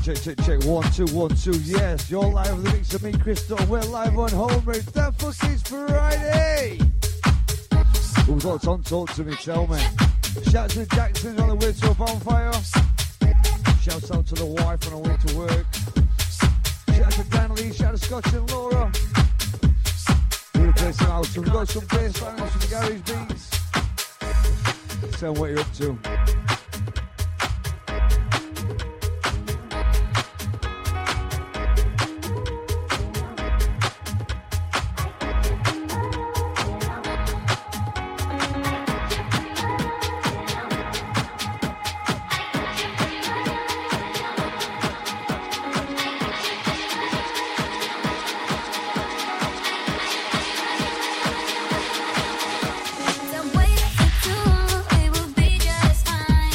Check. 1, 2, 1, 2. Yes, you're live with the mix of me, Crystal. We're live on Homer. It's that fucking Friday. Who's lots on? Talk to me, tell me. Shouts to Jackson on the way to a bonfire. Shouts out to the wife on the way to work. Shouts to Dan Lee, shout to Scotch and Laura. We're gonna play some out. We've got some bass line and some garage beats. Tell me what you're up to. Don't wait too long, it will be just fine.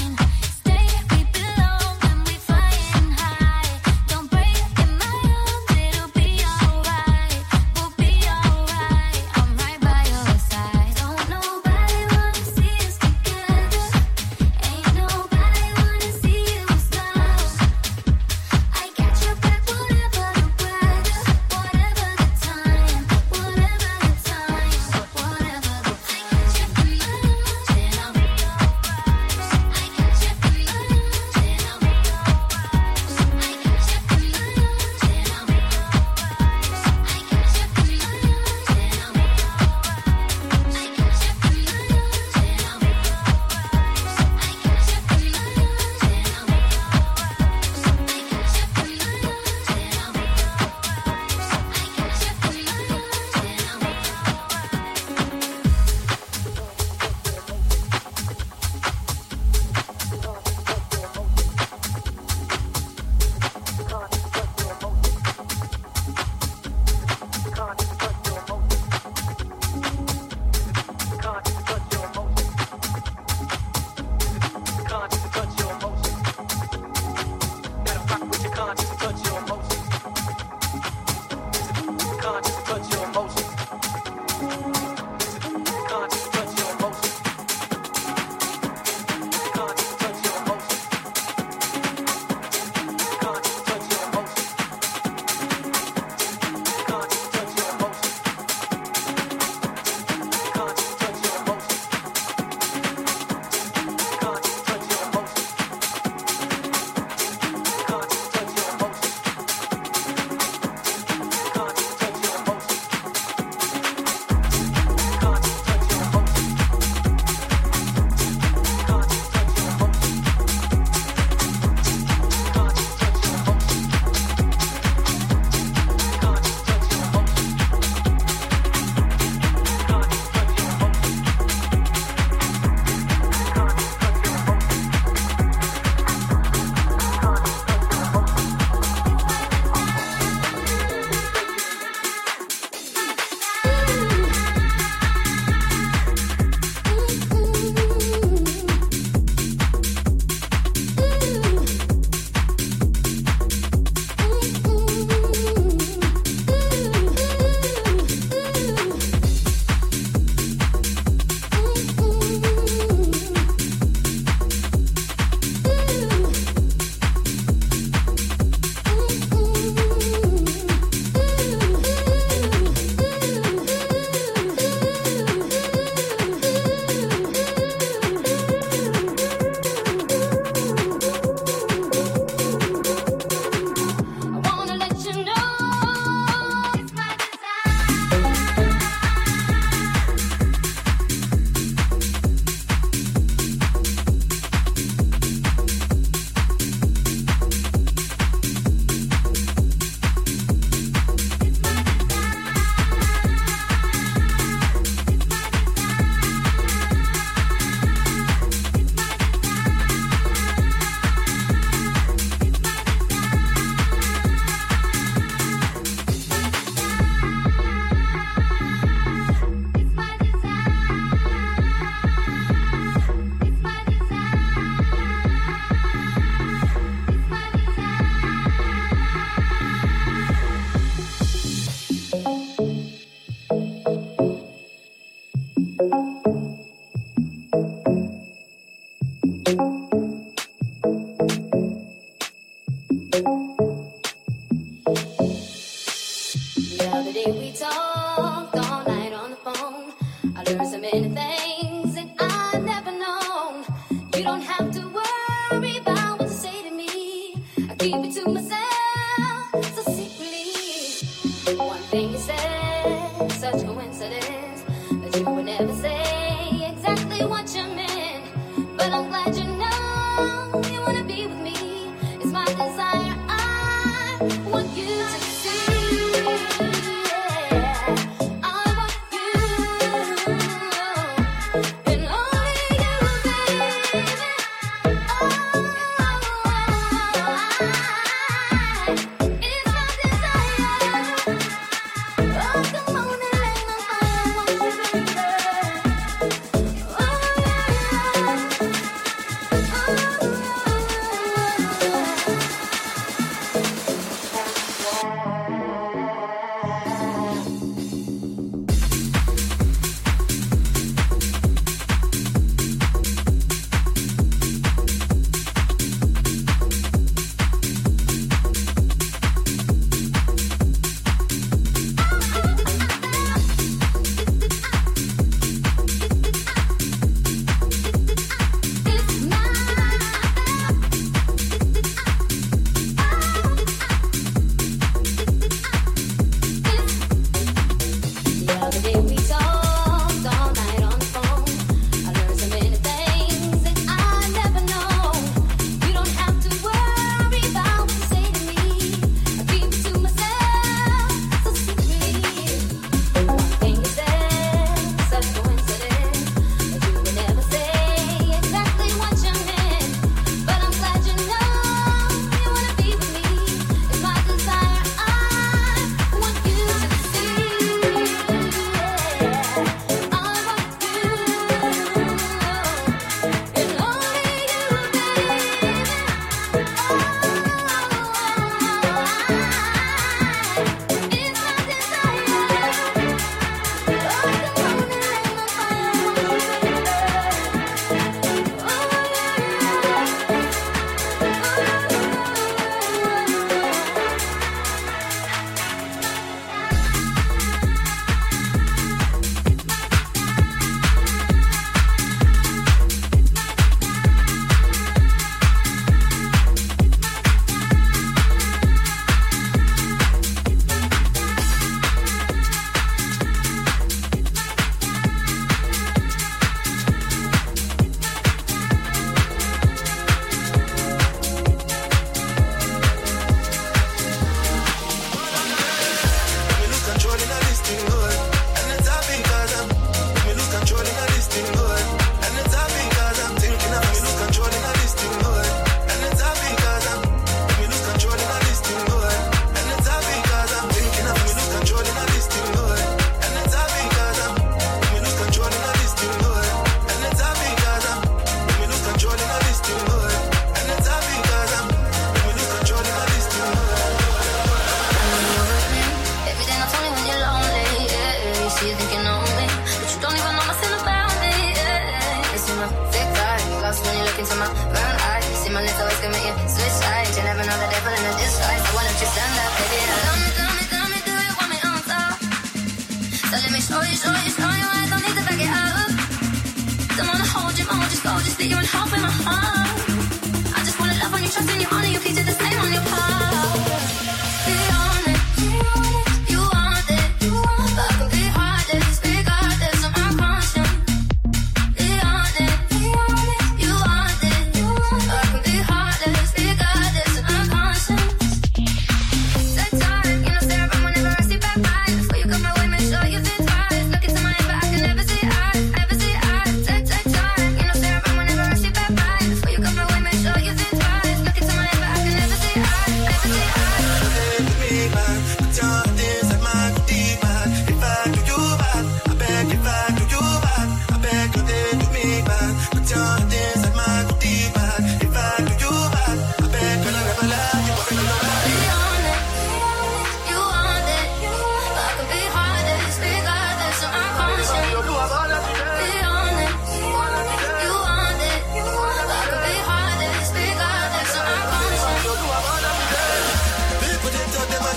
other day we talked all night on the phone. I learned so many things that I've never known. You don't have to worry about what to say to me. I keep it to myself so secretly. One thing you said, such coincidence, that you would never say exactly what you meant. But I'm glad you know you wanna be with me. It's my desire.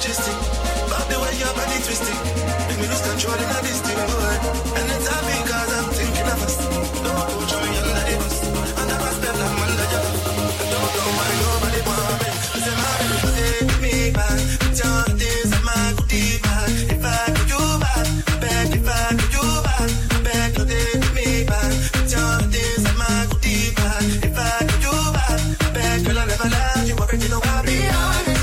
majestic. But the way your body twisting, make me lose control in this thing, boy. And it's happy because I'm thinking of us. Don't go join me under the bus. And I must step like under your bus. I don't know why nobody want me. I say my baby, take me back. Tell this I'm my goodie bag. If I could you back, I beg if I could you back. I beg you take me back. Tell this I'm my goodie bag. If I could you back, I beg you never lie. You already know I be honest.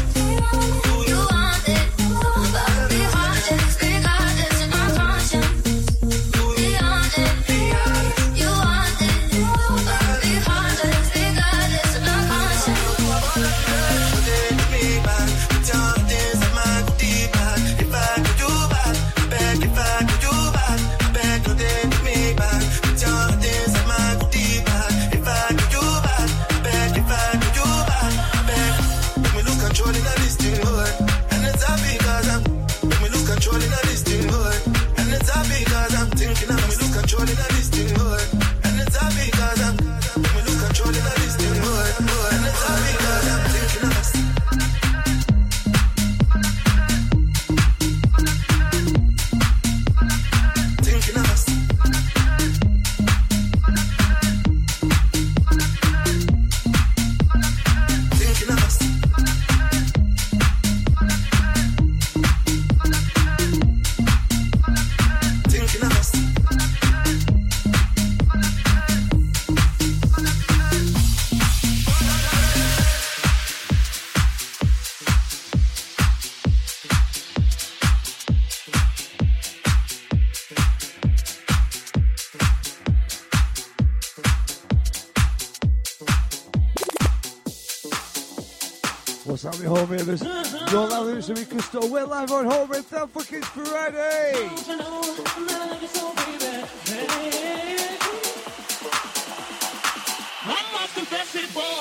What's up, my homies? You're live to me, Crystal. We're live on home at Tell Fucking Friday. I must confess it, boy.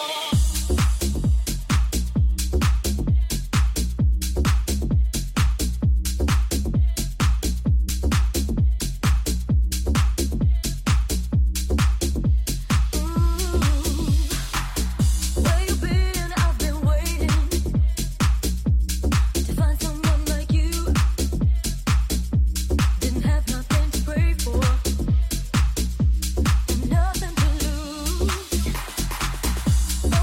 Nothing to lose.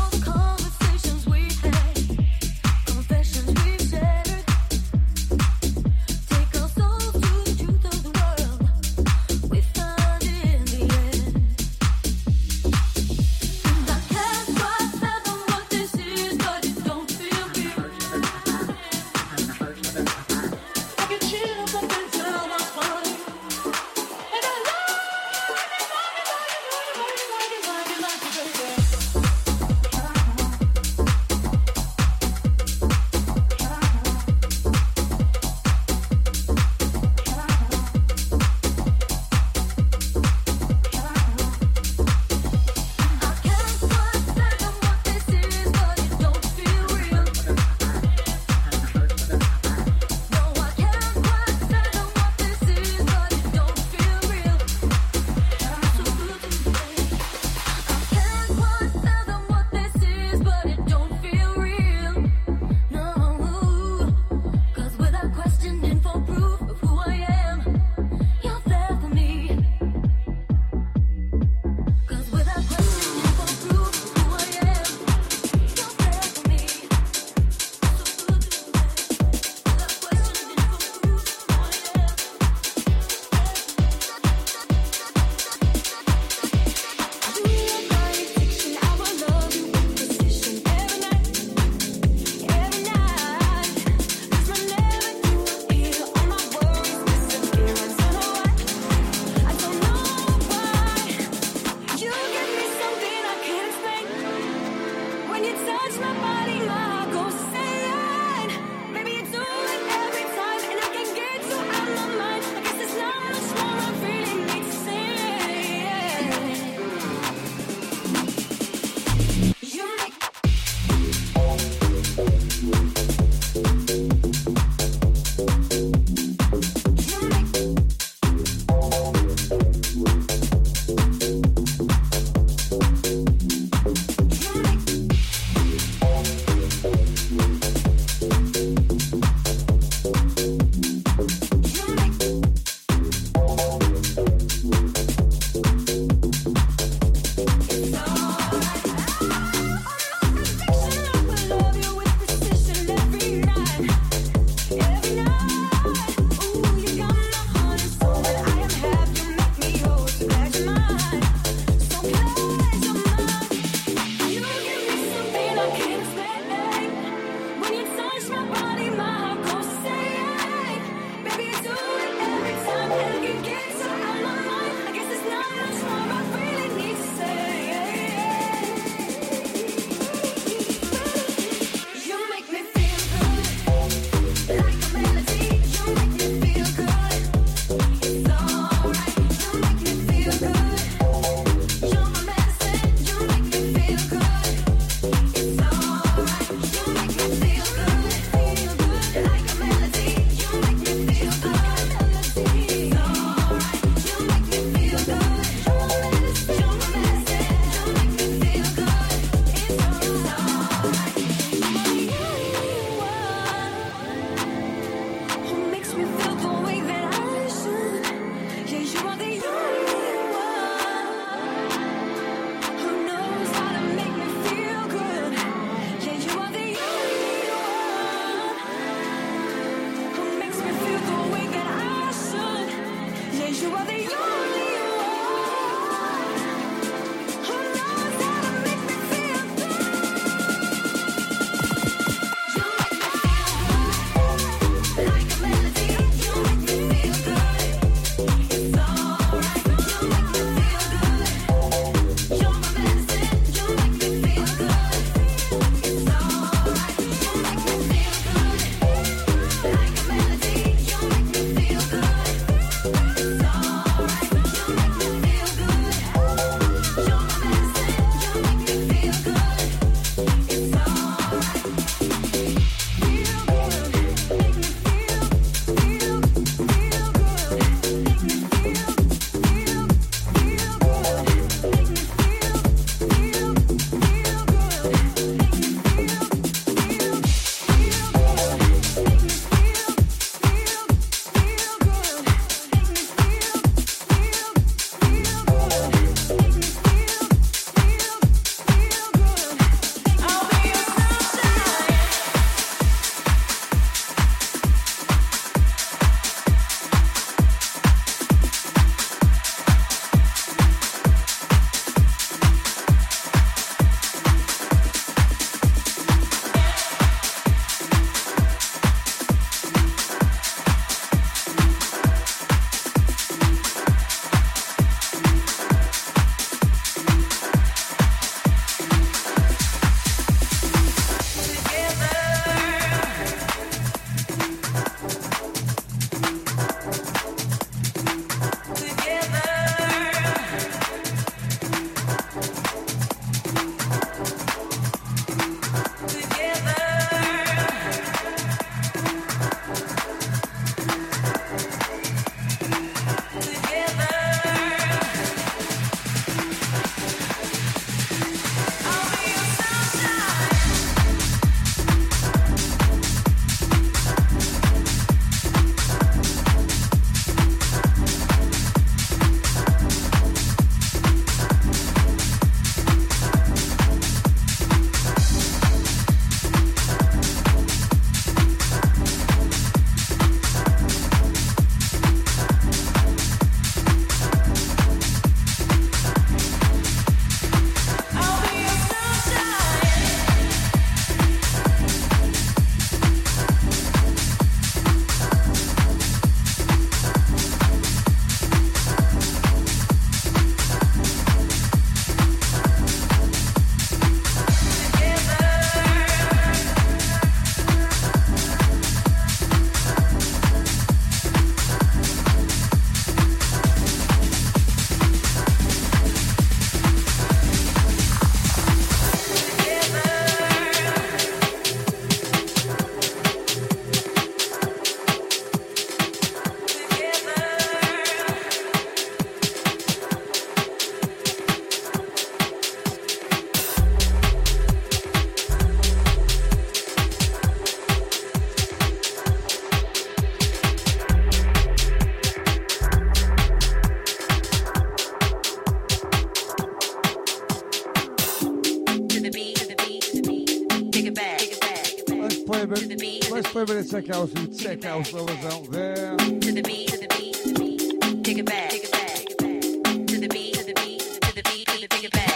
play a bit of tech house for the tech house lovers out there. To the beat, take it back, take it back, take it back. To the beat, to the beat, to the beat, to the take it back.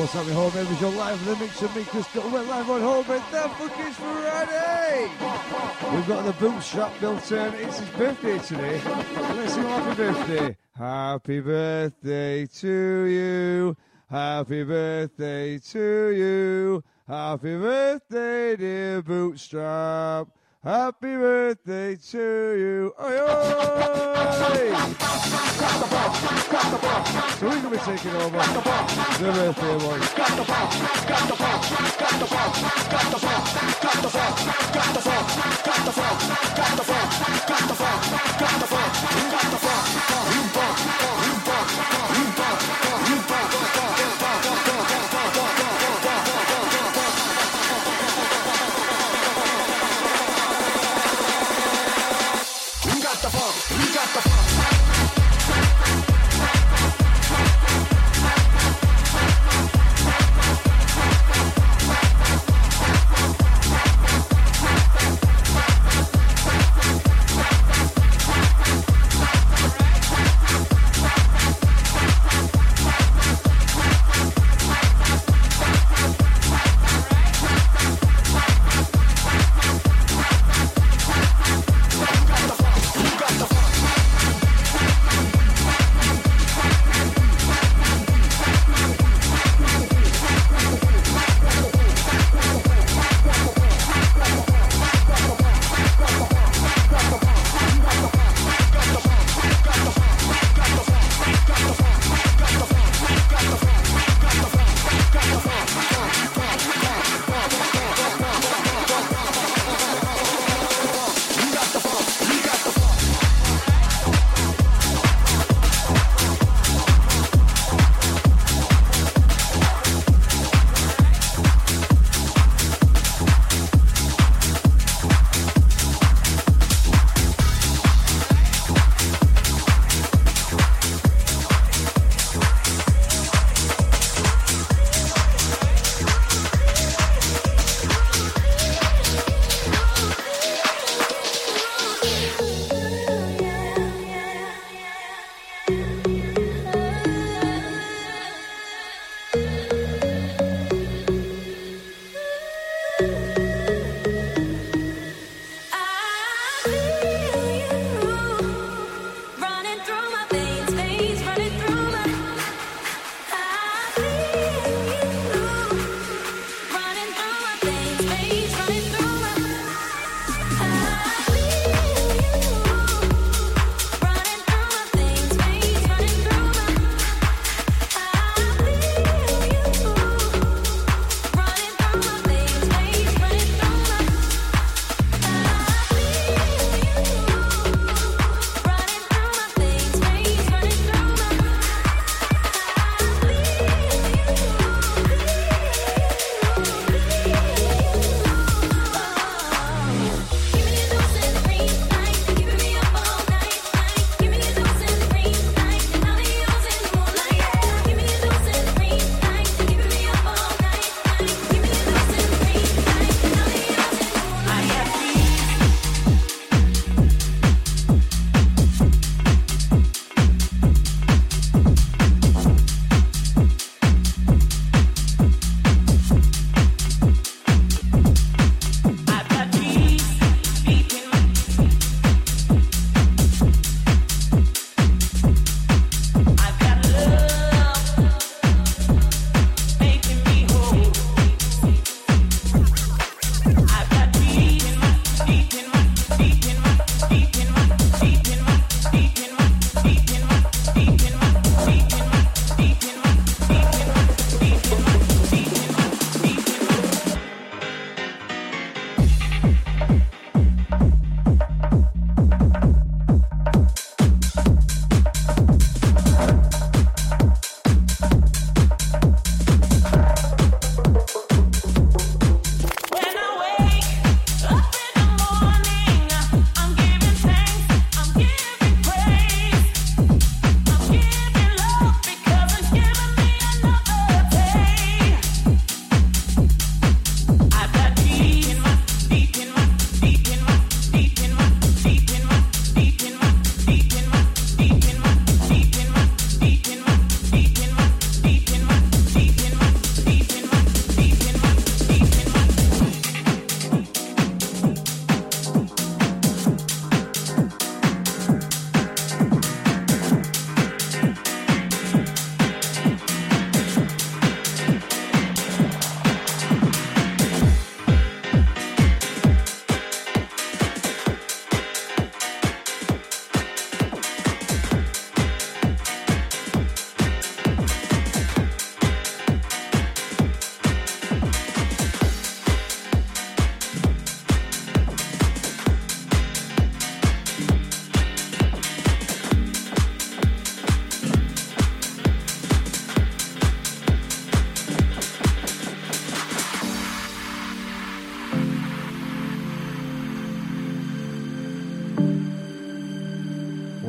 What's happening, home members? You're live in the mix of me, Crystal. We're live on home, and that fucking Friday. We've got the bootstrap built in. It's his birthday today. Let's sing happy birthday. Happy birthday to you. Happy birthday to you. Happy birthday, dear Bootstrap. Happy birthday to you. Oi, oi! So we're going to be taking over the birthday boys.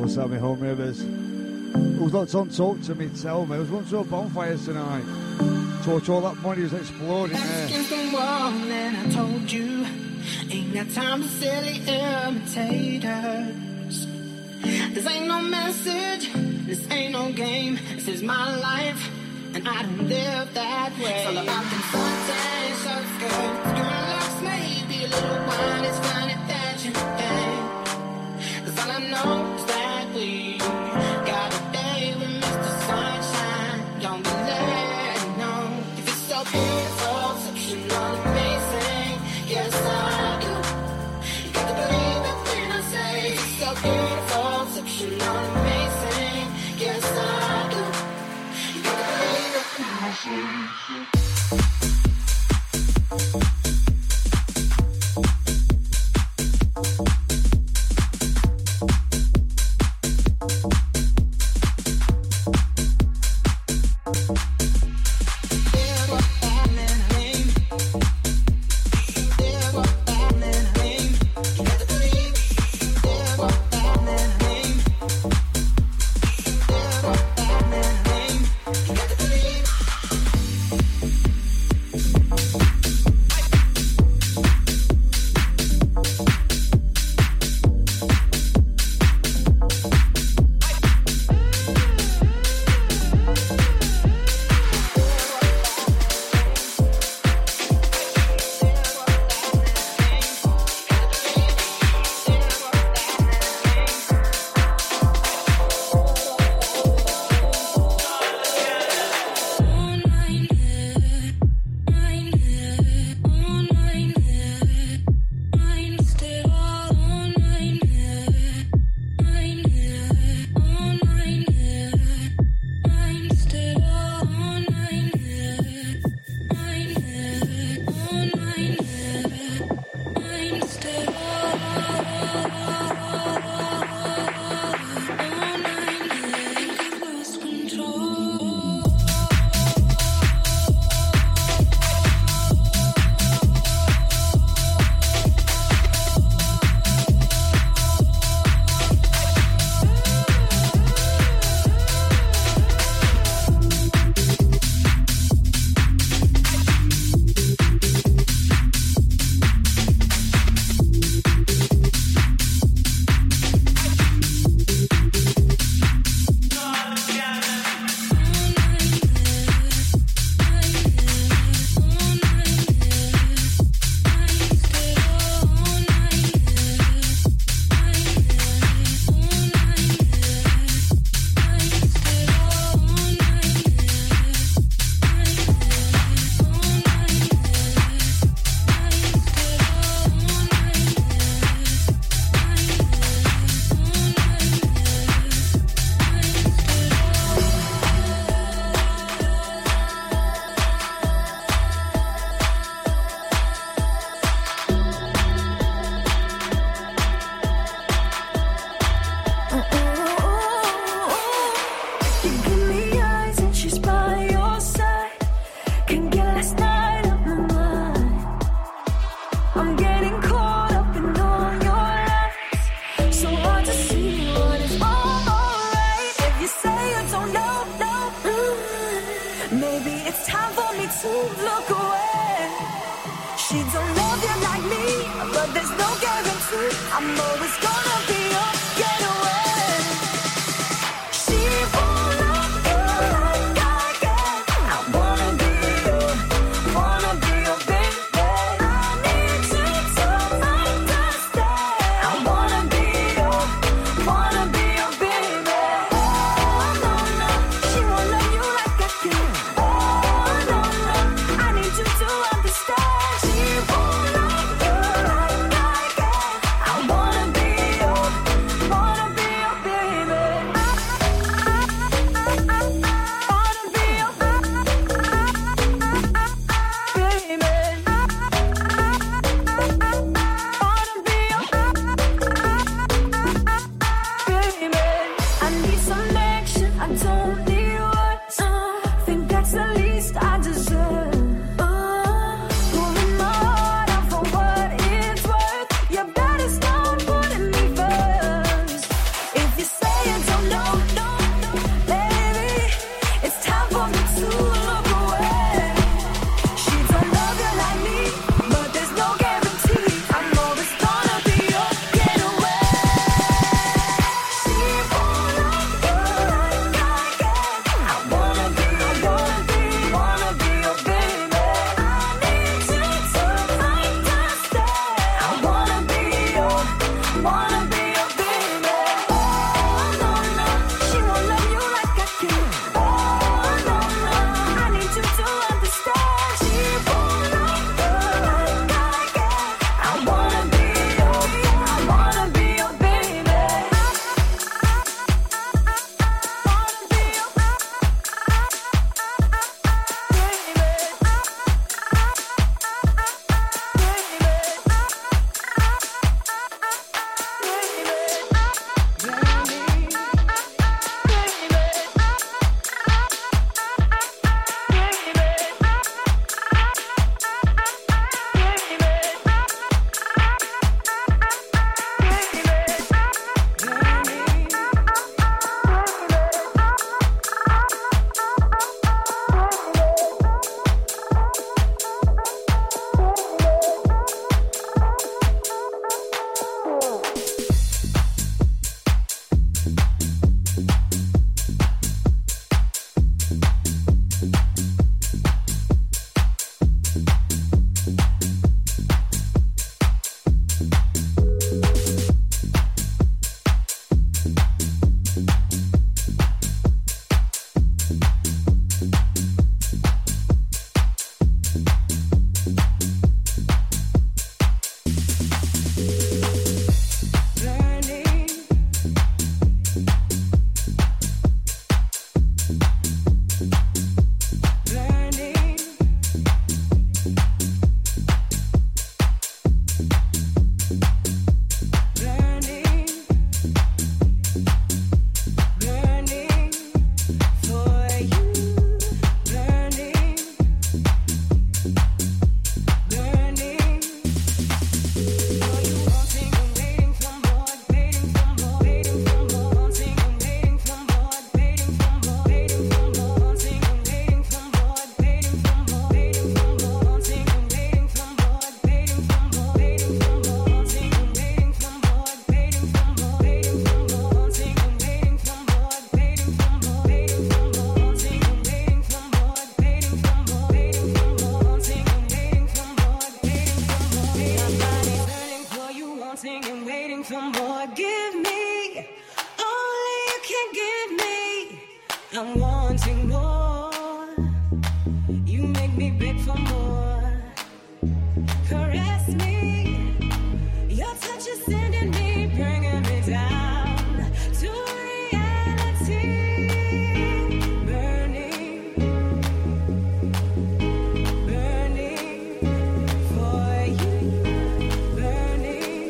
What's up, my home ravers? Who's lots on talk to me, tell me. I was once to a bonfire tonight. Torch all that money is exploding there. Against the wall and I told you, ain't got time for silly imitators. This ain't no message, this ain't no game. This is my life, and I don't live that way. It's all about them suntan short skirts, girl looks, maybe a little wine is fine if that's your thing. 'Cause all I know is that we got a day with Mr. Sunshine. Don't be late, no. If it's so beautiful, exceptional, amazing, yes I do. You got to believe it when I say it's so beautiful, exceptional, amazing, yes I do. You got to believe it when I say it. only you can give me. I'm wanting more. You make me beg for more. Caress me. Your touch is sending me, bringing me down to reality. Burning, burning for you. Burning,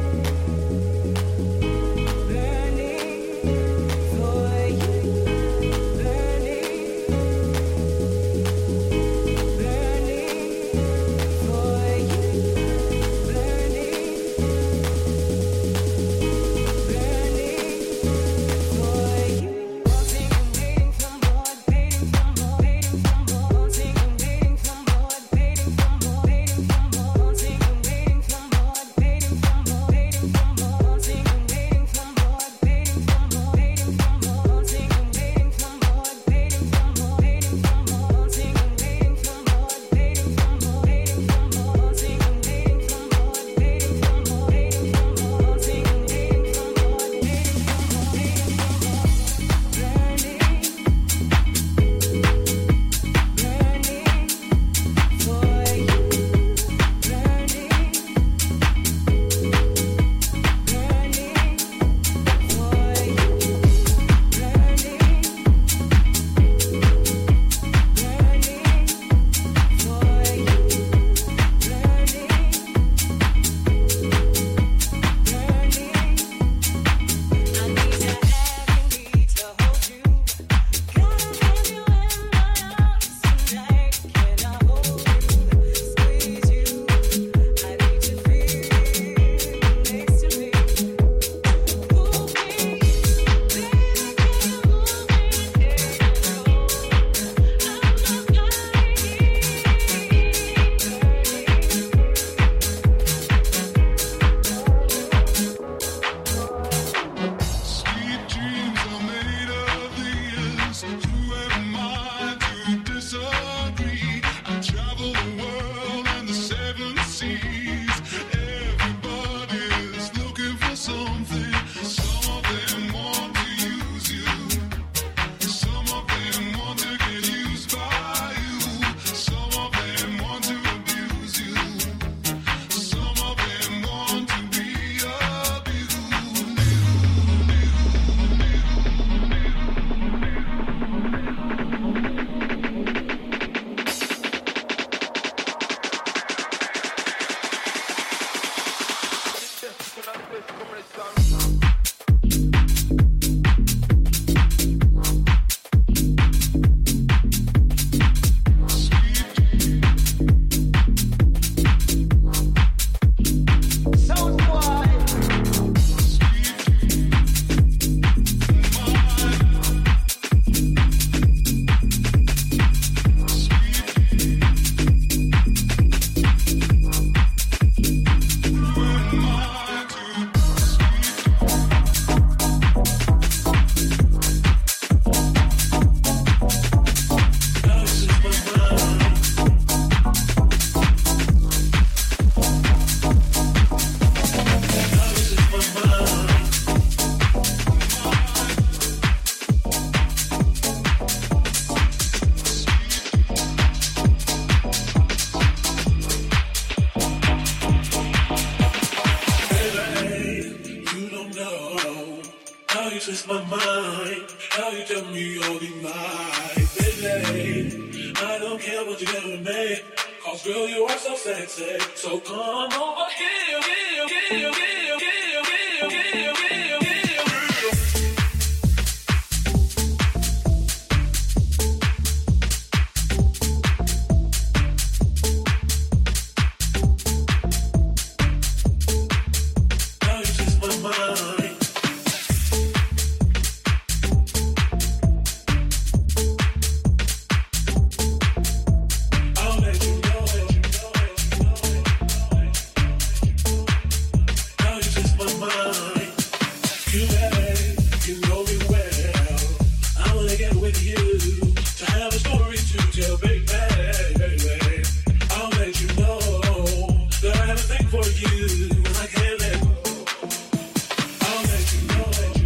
burning for you. Burning, burning for you. twist my mind. How you tell me all these lies, baby. I don't care what you do with me, 'cause girl, you are so sexy. So come over here, here, here, here, here, here, here, here, here. For you, and I can't let go. I'll let you know.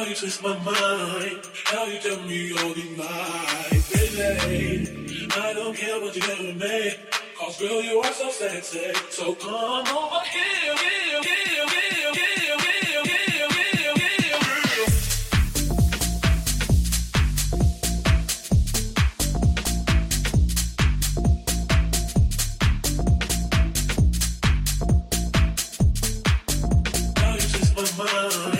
you twist my mind, how you tell me all the night, baby. I don't care what you do with me, 'cause girl you are so sexy. So come over here, here, here, here, here, here, here, here, here, girl. How you twist my mind.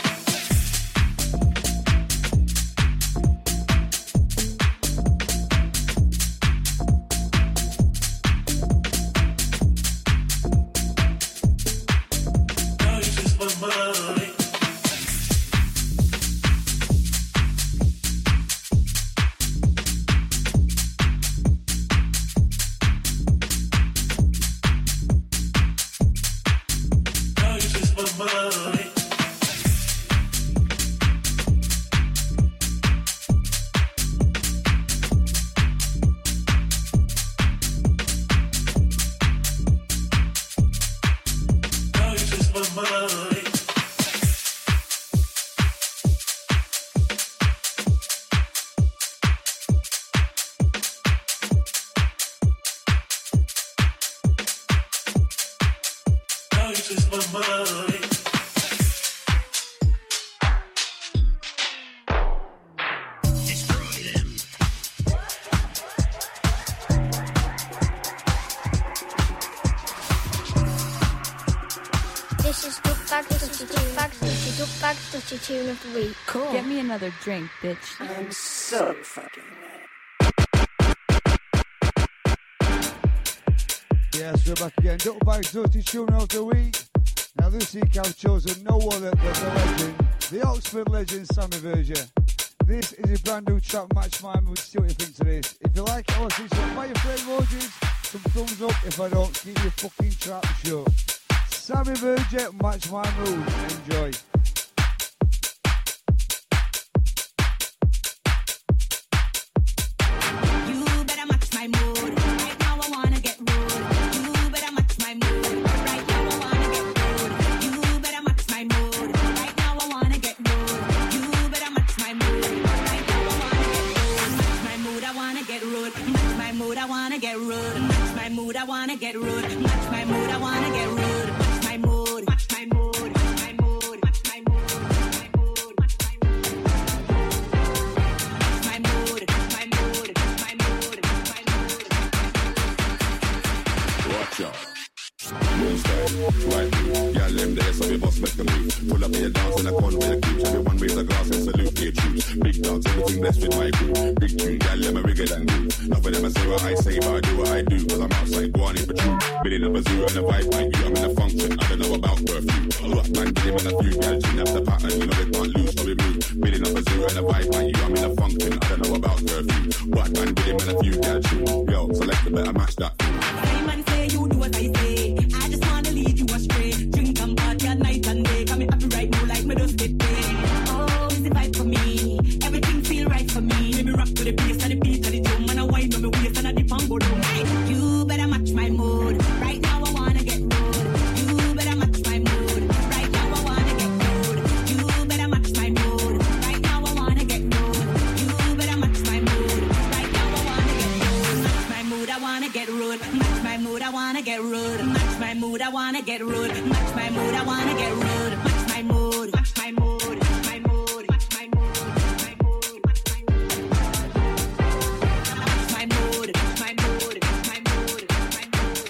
Tune of the week. Cool. Get me another drink, bitch. I'm so fucking Yes, we're back again. Duckbag Dirty Tune of the week. Now this week I've chosen no other than the legend, the Oxford legend, Sammy Verger. This is a brand new track, Match My Mood. See what you think to this. If you like it, I'll see some fire flame emojis, some thumbs up. If I don't, keep your fucking trap shut. Sammy Verger, Match My Mood. Enjoy. I wanna get rude. Match my mood, I wanna get rude. Match my mood, match my mood, match my mood, match my mood, match my mood, match my mood, match my mood, my mood, my mood, my mood. Watch out. Moon style, right move. Y'all them there, so we must make the move. Pull up in your dance in a corner where you keep. Everyone raise a glass and salute your troops. Big dogs, everything blessed with my crew. Big tune, y'all them a rigger than you. Enough of them I say what I say, but I do what I do. Cause I'm outside, go on in for true. Billing up a zoo and a vibe like you. I'm in a function, I don't know about curfew. Rock man, get him in a few. Y'all tune up the pattern, you know we can't lose, so we move. Billing up a zoo and a vibe like you. I'm in a function, I don't know about curfew. Rock man, get him in a few. Y'all tune. Yo, select the better match that. Man say you do what I say. I just wanna lead you astray. Drink and party at night and day. Got me happy right now like me just get paid. Oh, it's the vibe for me. Everything feel right for me. Let me rock to the bass and the beat of the drum. And I wind on my waist and I dip and go down. Hey, you better match my mood. Right now I wanna get rude. You better match my mood. Right now I wanna get rude. You better match my mood. Right now I wanna get rude. You better match my mood. Right now I wanna get rude. Match my mood, I wanna get rude. Match my mood, I wanna get rude. Match my mood, I wanna get rude. Match my mood, I wanna get rude. Match my mood, match my mood, match my mood, match my mood, match my mood, match my mood. Match my mood, match my mood, match my mood, match my mood.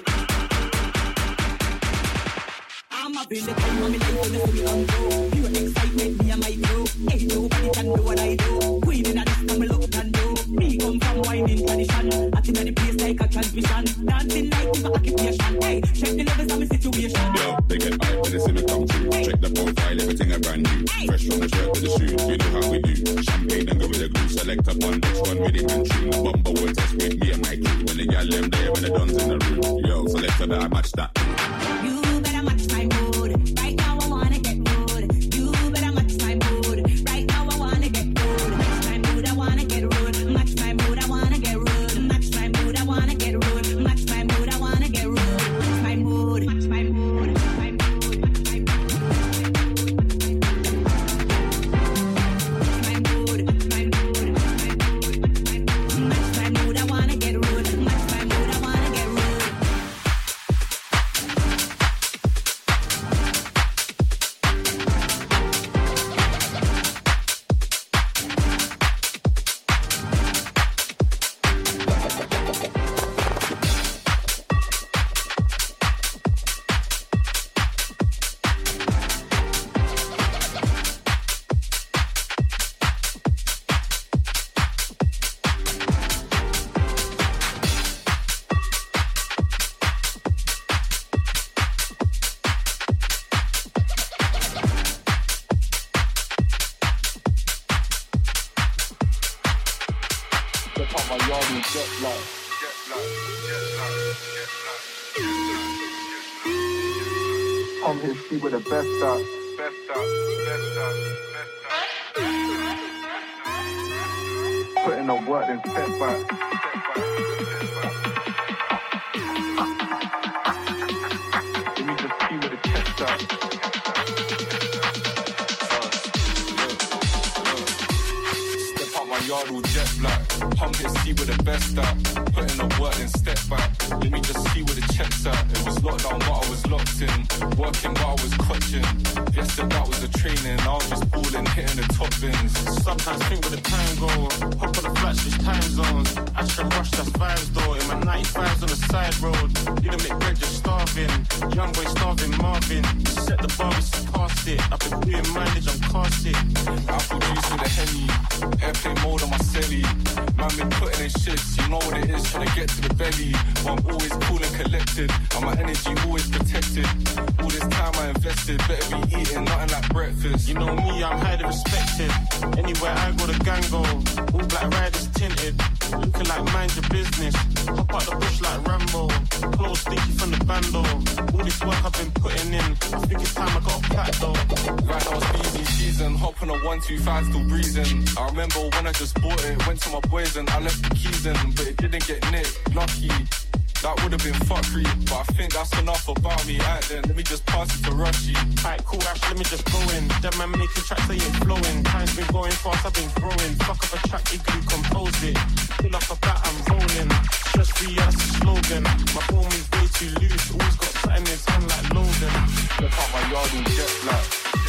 I'm up in the time of my life when I feel I'm low. Pure excitement, me and my crew. Ain't nobody can do what I do. Queen in a disc, I'm a look can do. Me come from whining tradition. Acting in the place like a transmission. Dancing like it's an occupation. Hey, check the levels of my situation. Yo, they get hype when they see me come through. Check the profile, everything I brand new. Fresh from the shirt to the shoes, you know how we do. Champagne and go with the glue. Select up on next one with the and tune. The bumper will test with me and my crew. When the gal them there, when the dun's in the room. Yo, select a better match that. You better match my mood. Right now I wanna get rude. You better match my mood. Right now I wanna get rude. Match my mood, I wanna get rude. Match my mood, I wanna get rude. Match my mood, I wanna get rude. Match my mood, I wanna get rude. Match my mood, match my mood, match my mood, match my mood. my yard all jet black. Come here, see where the best at. Put in the work, then step back. Let me just see where the chest at. Step out my yard all jet black. Come here, see where the best at. Put in the work, then step back. Let me just see where the check's at. It was lockdown, but I was locked in. Working, but I was clutching. Yesterday that was the training. I was just balling, hitting the top bins. Sometimes think where the time go. Hop on the flat, switch time zones. Ashton rush, that's vibes though. In my 95s on the side road. You don't make bread, just starving. Young boy starving, Marvin. Set the bar, it's past it. I've been doing mileage, I'm cast it. Apple juice with a Henny. Airplane mode on my celly. Man been putting in shits. You know what it is, trying to get to the belly. But I'm always cool and collected. And my energy always protected. All this time I invested. Better be eating, nothing like breakfast. You know me, I'm highly respected. Anywhere I go, the gang go. All black riders tinted. Looking like mind your business. Hop out the bush like Rambo. Clothes stinky from the bando. All this work I've been putting in. I think it's time I got a pack though. Right now it's busy season. Hop on a 125, still breezing. I remember when I just bought it. Went to my boys and I left the keys in. But it didn't get nicked. Lucky. That would have been fuckery, but I think that's enough about me. Alright then, let me just pass it to Rushy. Alright, cool, Ash, let me just go in. That man making tracks, they ain't flowing. Time's been going fast, I've been growing. Fuck up a track, igloo, compose it. Pull up a bat, I'm rolling. Just be that's the slogan. My form is way too loose. Always got something in his hand like Logan. Look out my yard all jet black.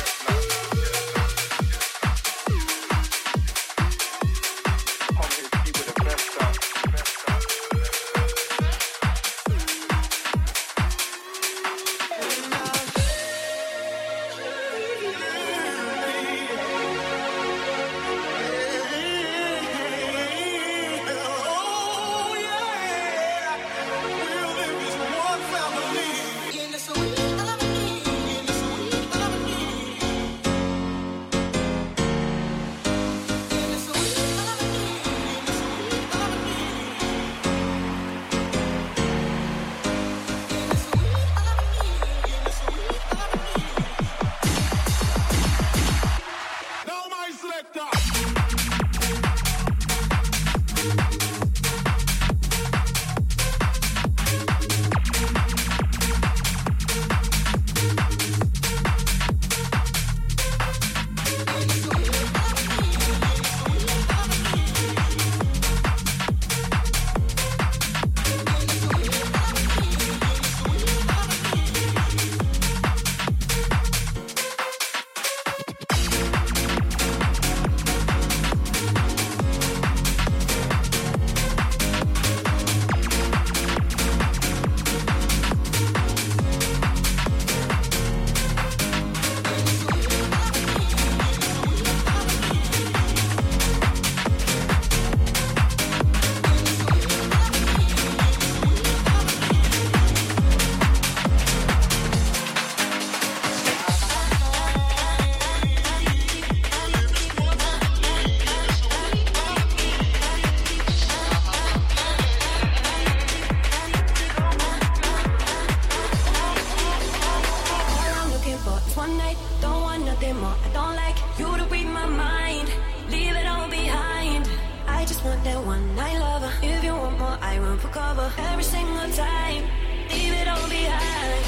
Every single time, leave it all behind.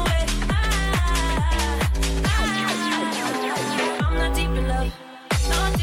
Not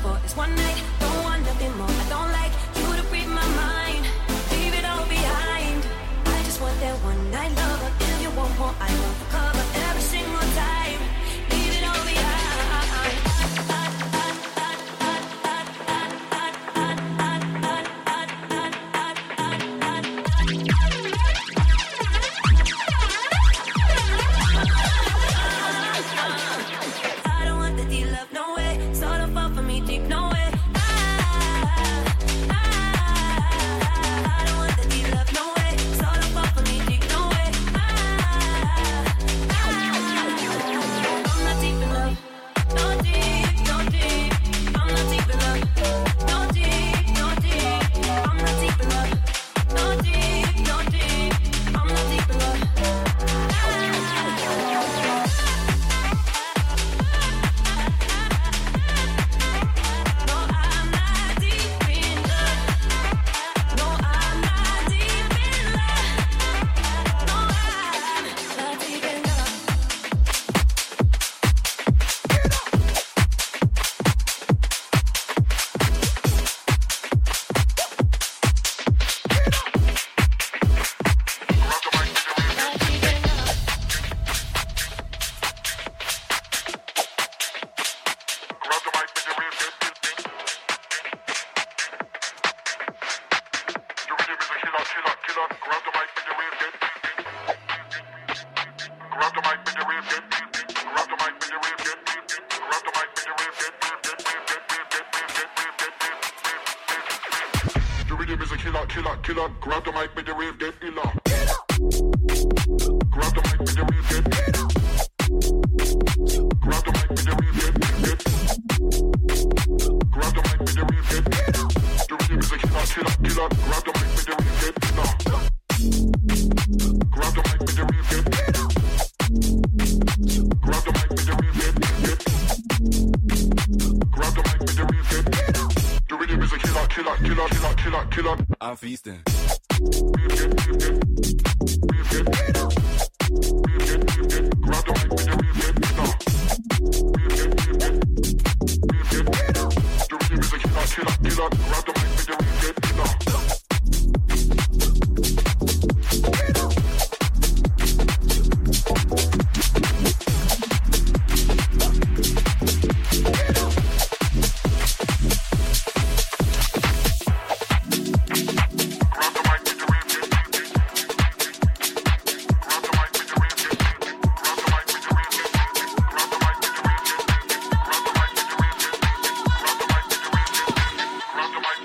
for is one night. Don't want nothing more. I don't like you to read my mind. Leave it all behind. I just want that one night lover. If you want more, I want the cover every single time. Leave it all behind. Killer, grab the mic, make the rave get iller. Grab the mic, make the rave get. Grab the mic, make the rave get. Grab the mic, make the rave get. The rhythm is a killer. Grab the mic, make the rave get iller. Grab the mic, make the rave get. Grab the mic, make the rave get. Grab the mic, make the rave get. The rhythm is a killer. I'm feasting. Grab the mic.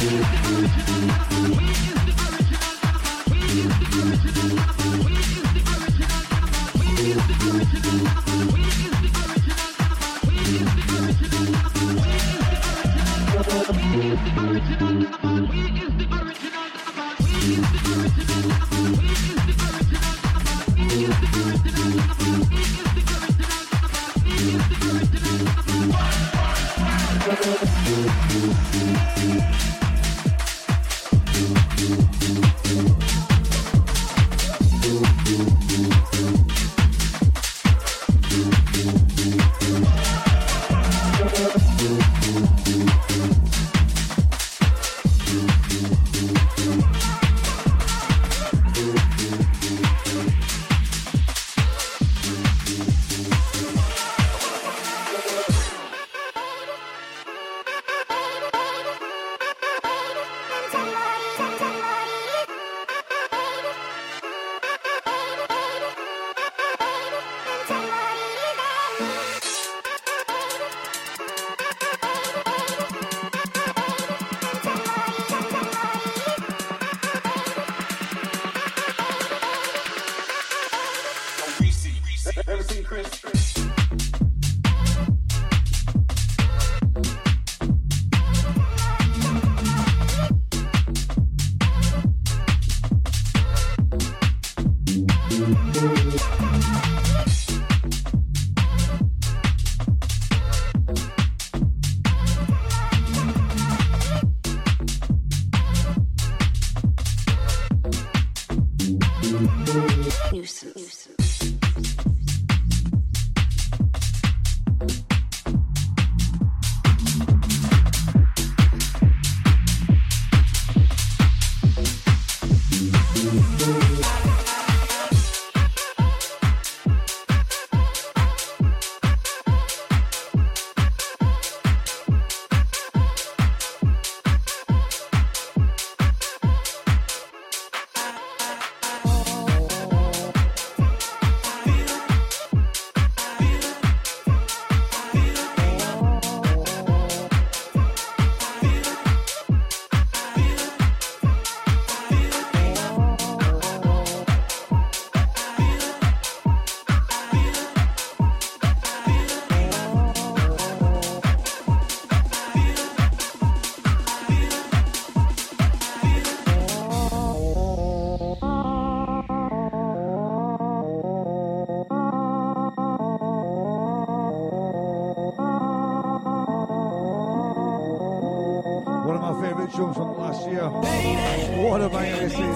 Tunes from last year. What a banger this is. Give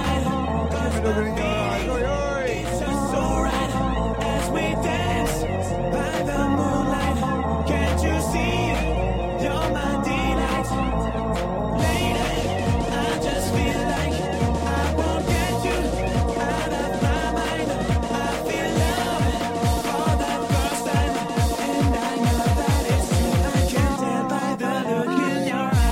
me the ring in your eyes. Oi, oi. It's just so right as we dance by the moonlight. Can't you see? You're my delight. Lady, I just feel like I won't get you out of my mind. I feel love for that first time, and I know that it's true. I can tell by the look in your eyes.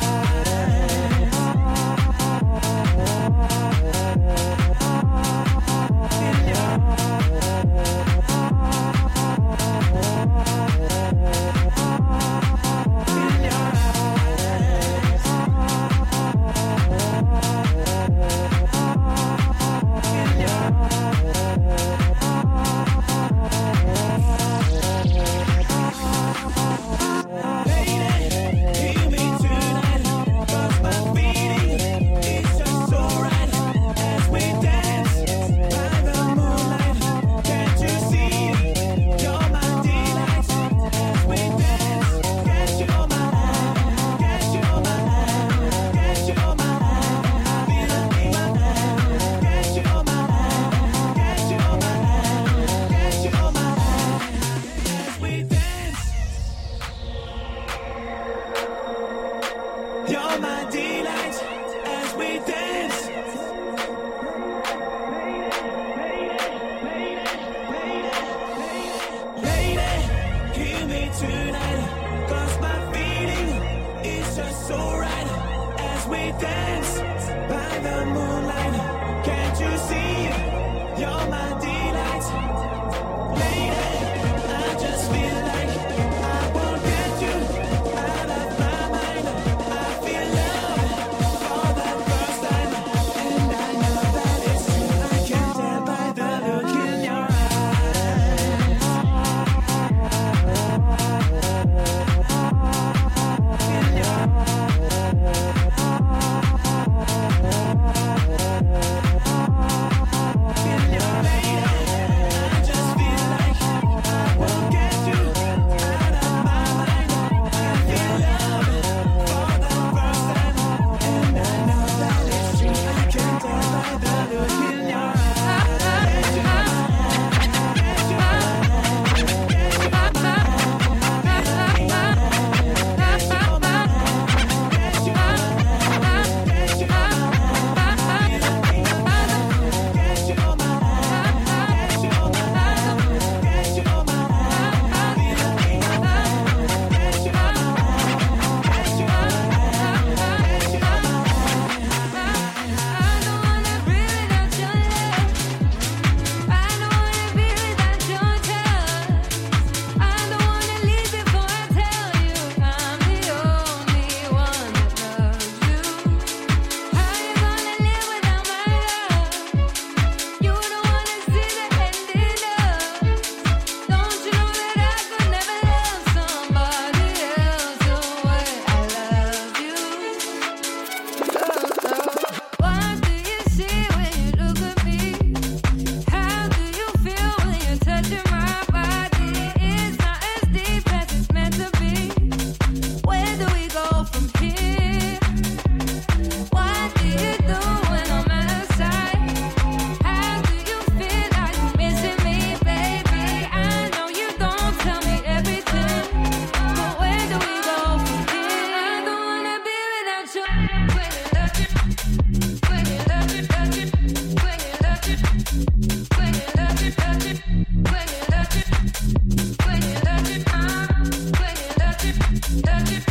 You're my delight as we dance. Lady, hear me tonight, 'cause my feeling is just so right as we dance by the moonlight. Can't you see? You're my delight. Lady, I just feel like I won't get you out of my mind. I feel love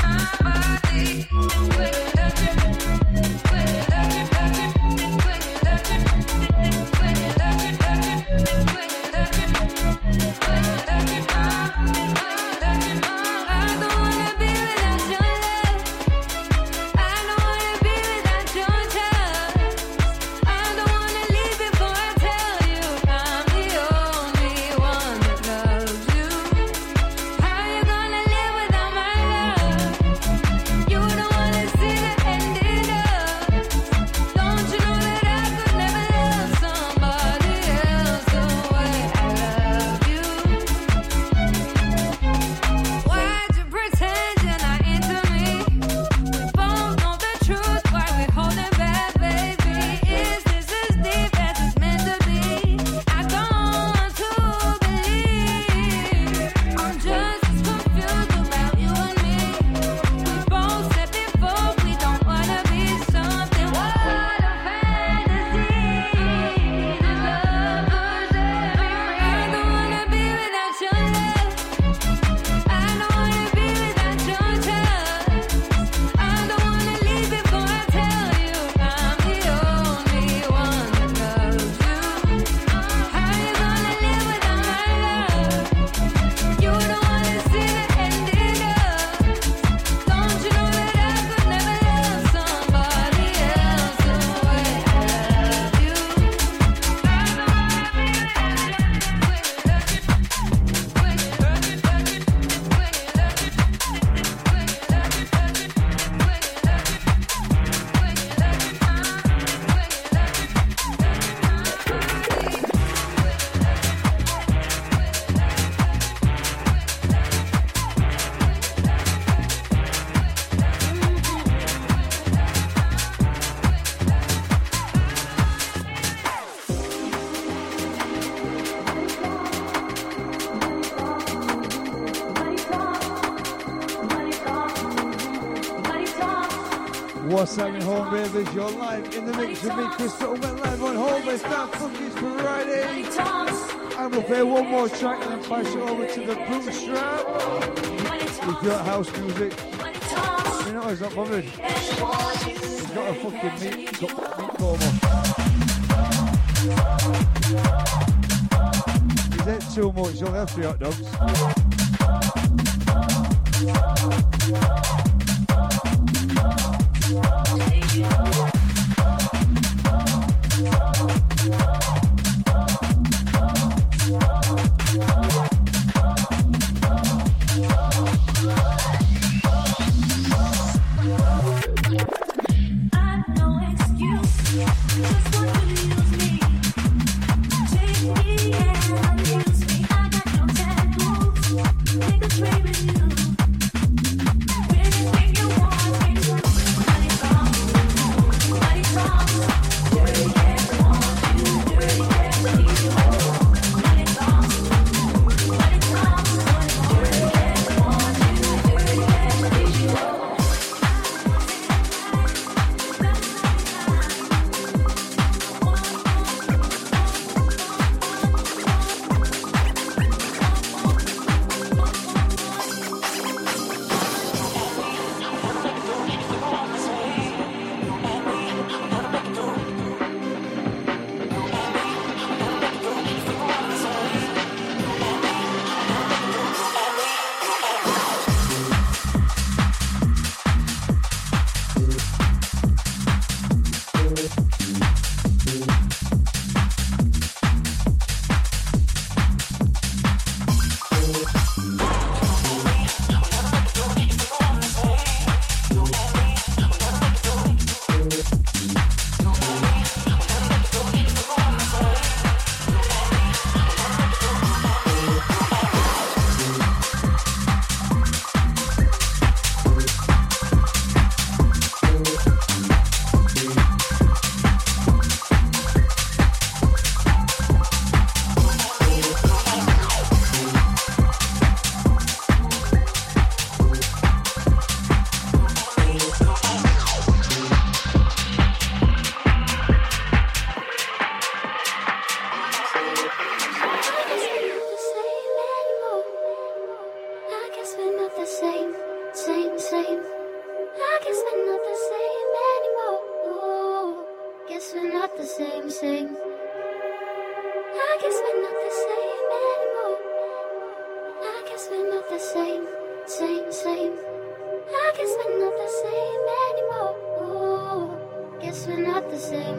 What's happening, home babies? You're live in the mix with me, Crystal. We're live on home. It's that Funkies Friday. I'm gonna play one more track and then pass it over to the bootstrap. We've got house music. You know, he's not bothered. He's got a fucking meat coma. He's ate too much. He'll have 3 hot dogs. Take a trade with you.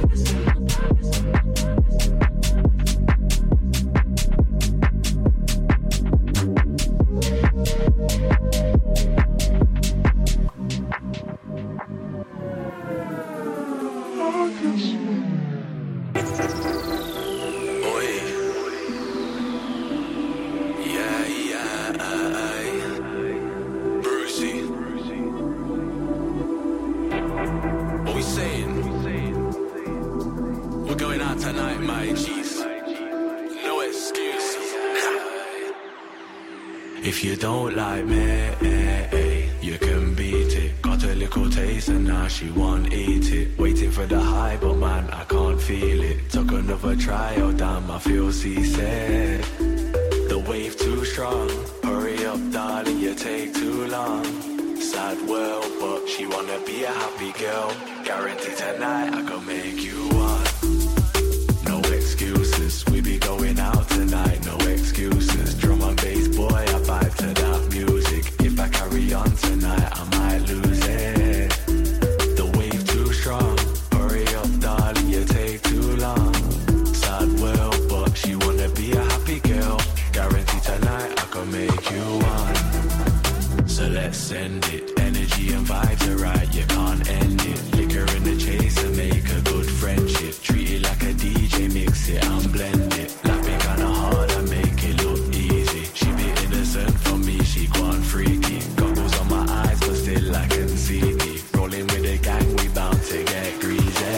If you don't like me, you can beat it. Got a little taste and now she won't eat it. Waiting for the high, but man, I can't feel it. Took another try, oh damn, I feel seasick. The wave too strong. Hurry up, darling, you take too long. Sad world, but she wanna be a happy girl. Guarantee tonight I can make you one. No excuses, we be going out tonight. No excuses, drum and bass, boy, I vibe to that music. If I carry on tonight, I might lose it. The wave too strong. Hurry up, darling, you take too long. Sad world, but she wanna be a happy girl. Guarantee tonight I can make you one. So let's send it. Energy and vibes are right, you can't end it. Liquor in the chase and make a good friendship. Treat it like a DJ, mix it and blend it. Laughing kinda hard and make it look easy. She be innocent for me, she gone freaky. Goggles on my eyes, but still I can see it. Rolling with the gang, we bound to get greasy.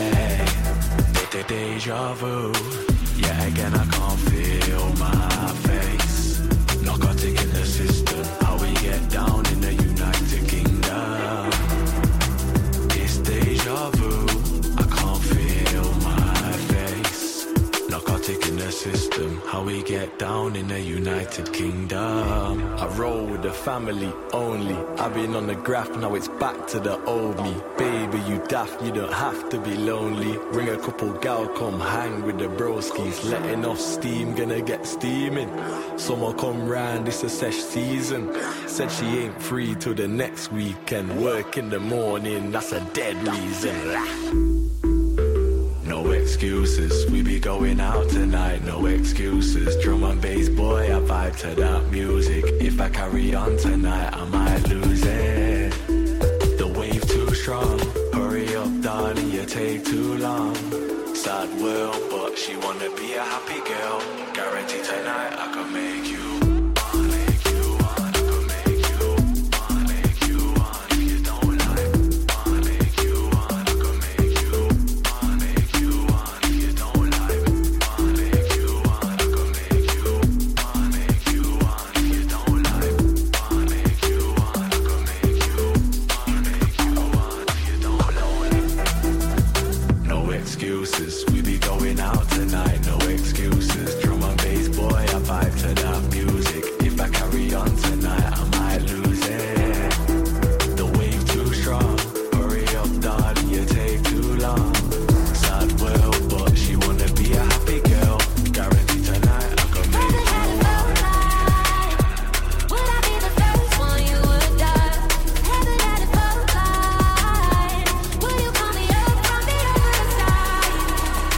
Deja vu. Yeah, again I can't feel my face. Narcotic in the system. How we get down in the United Kingdom. It's deja vu. I can't feel my face. Narcotic in the system. How we get down in the United Kingdom. I roll with the family only. I've been on the graph, now it's back to the old me. Baby, you daft, you don't have to be lonely. Bring a couple gal, come hang with the broskies. Letting off steam, gonna get steaming. Summer come round, it's a sesh season. Said she ain't free till the next weekend. Work in the morning, that's a dead reason. No excuses, we be going out tonight. No excuses, drum and bass, boy, I vibe to that music. If I carry on tonight, I might lose it. The wave too strong. Hurry up, darling, you take too long. Sad world, but she wanna be a happy girl. Guarantee tonight I can make you. We be going out tonight, no excuses. Drum and bass, boy, I vibe to that music. If I carry on tonight, I might lose it. The wave too strong. Hurry up, darling, you take too long. Sad world, but she wanna be a happy girl. Guarantee tonight I can make you one. Would I be the first one you would die? Heaven at a light. Will you call me up from the other side?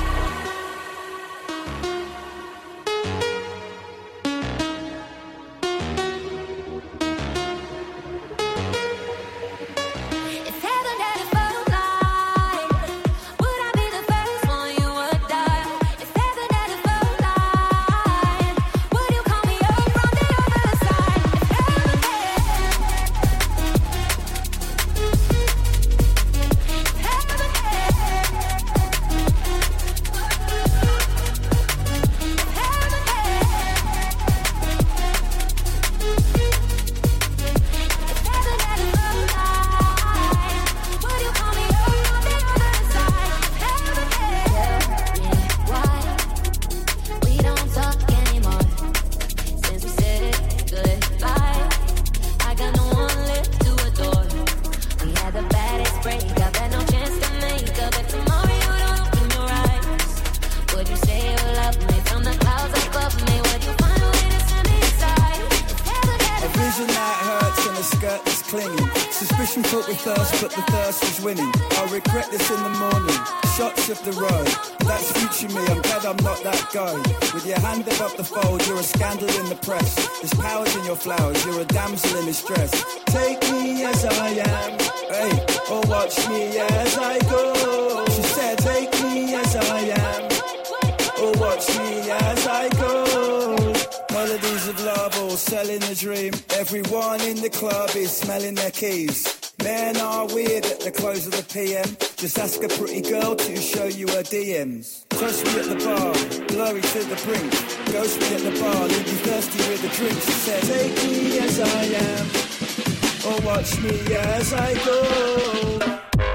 with thirst, but the thirst was winning. I'll regret this in the morning. Shots of the road, that's future me. I'm glad I'm not that guy. With your hand above the fold, you're a scandal in the press. There's powers in your flowers, you're a damsel in distress. Take me as I am, hey, or watch me as I go. She said, take me as I am, or watch me as I go. Melodies of love, all selling a dream. Everyone in the club is smelling their keys. Men are weird at the close of the PM. Just ask a pretty girl to show you her DMs. Touch me at the bar, blurry to the brink. Ghost me at the bar, leave you thirsty with a drink. She said, take me as I am, or watch me as I go.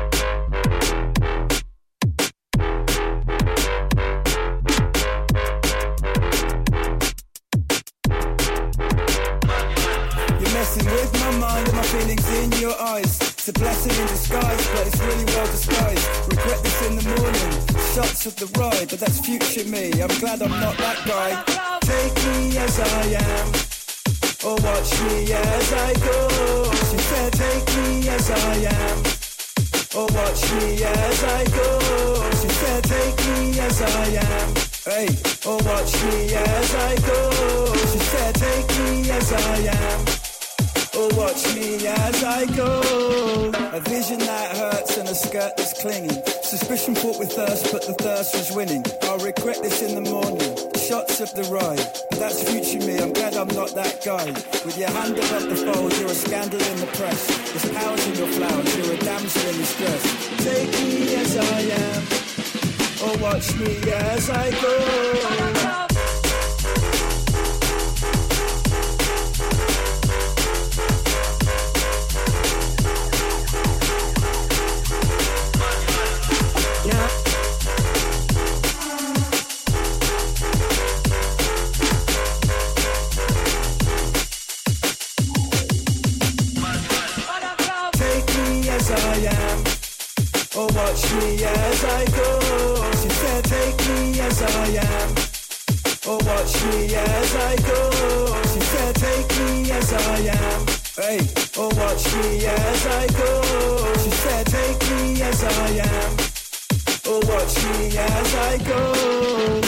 With my mind and my feelings in your eyes. It's a blessing in disguise, but it's really well disguised. Regret this in the morning, shots of the ride, but that's future me. I'm glad I'm not that guy. Take me as I am, or watch me as I go. She said, take me as I am, or watch me as I go. She said, take me as I am, hey, or watch me as I go. She said, take me as I am, or watch me as I go. A vision that hurts and a skirt that's clinging. Suspicion fought with thirst, but the thirst was winning. I'll regret this in the morning. Shots of the ride, but that's future me. I'm glad I'm not that guy. With your hand above the fold, you're a scandal in the press. There's powers in your flowers, you're a damsel in distress. Take me as I am, or watch me as I go. Or watch me as I go. She said, take me as I am, or watch me as I go. She said, take me as I am, hey, or watch me as I go. She said, take me as I am, or watch me as I go.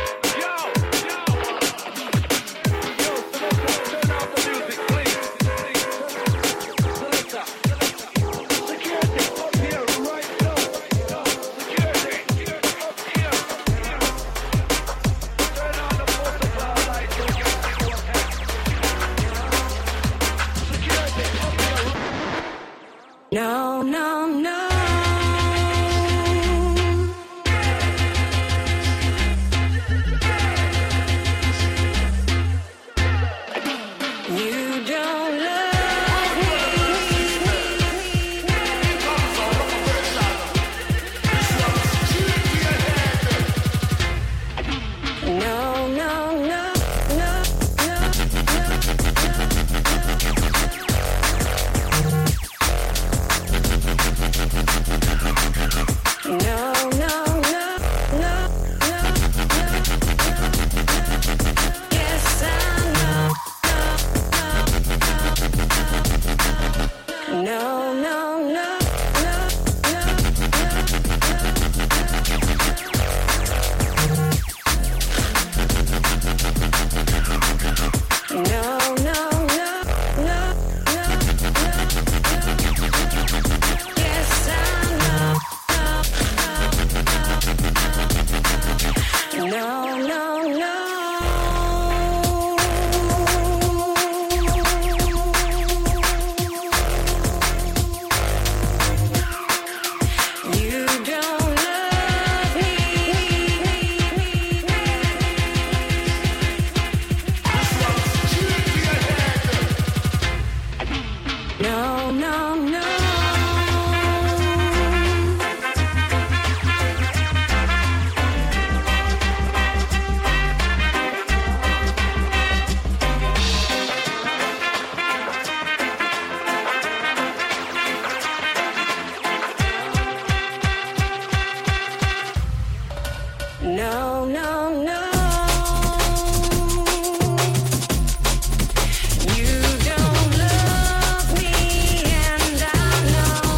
No, no, no. You don't love me. No, no, no. You don't love me, and I know.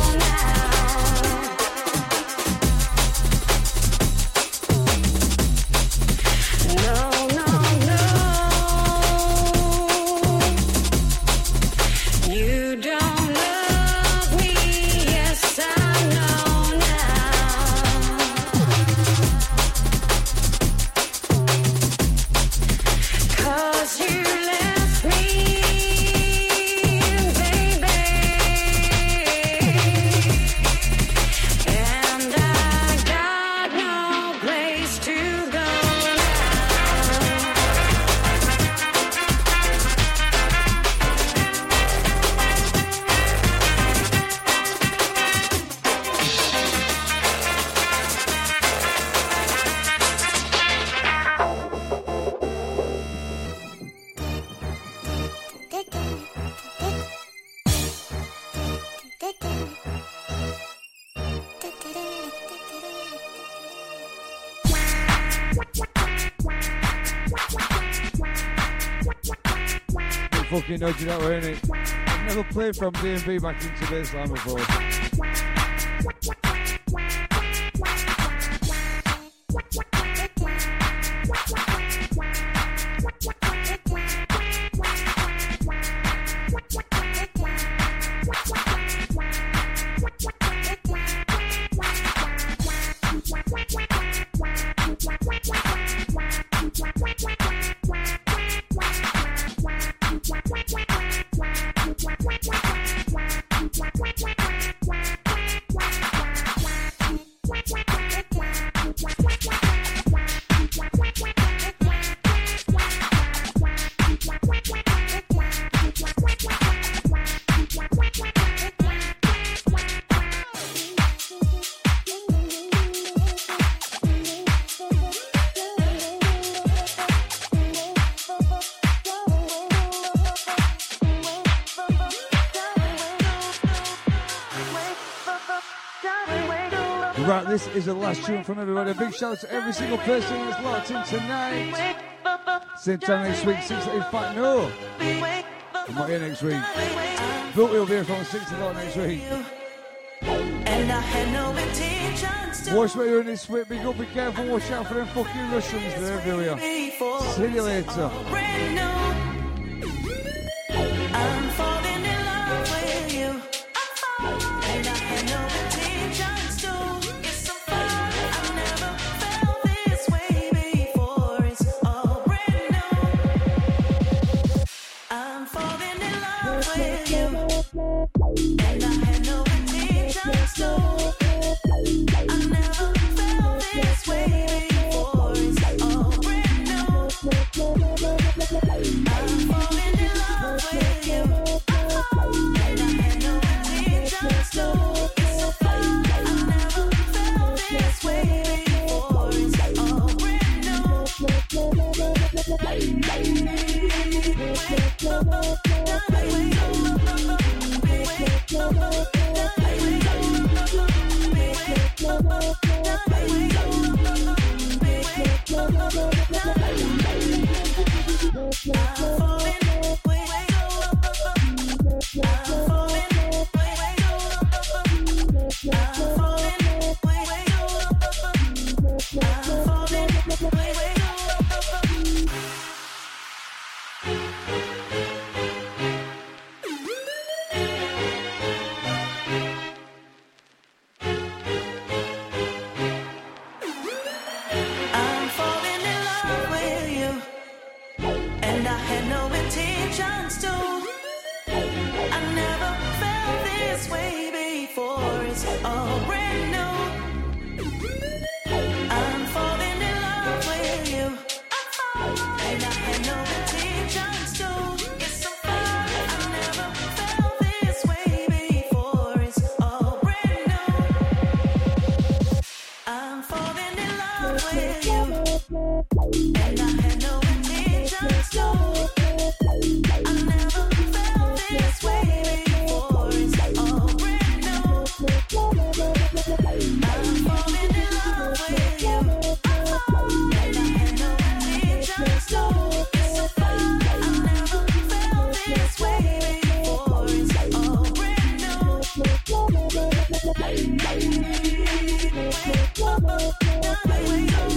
fucking nudging that way, innit? I've never played from D&B back into baseline before. Right, this is the last tune from everybody. A big shout out to every single person that's locked in tonight. Same time next week, 6 to 8. No, I'm not here next week. But we'll be here from 6 o'clock next week. Watch where you're in this split. Big up, be careful. Watch out for them fucking Russians. They're everywhere. See you later. I'm falling in love with you. And I had no intentions to. It's so fun. I've never felt this way before. It's all brand new. I'm falling in love with you. And I had no intentions to. I've never felt this way before. It's all brand new. I'm falling in love with you. And I had no intentions to. It's so fun. I've never felt this way before. It's all brand new. I'm falling in love with you, and I had no intentions to. I never felt this way before. It's all brand new. I'm falling in love with you, and I had no intentions to. It's so fun. I never felt this way before. It's all brand new. I'm falling in love with you, and I had no intentions to. I never felt this way before. It's all brand new. I'm falling in love with you, and I had no intentions to. It's so fun. I never felt this way before. It's all brand new. I'm falling in love with you.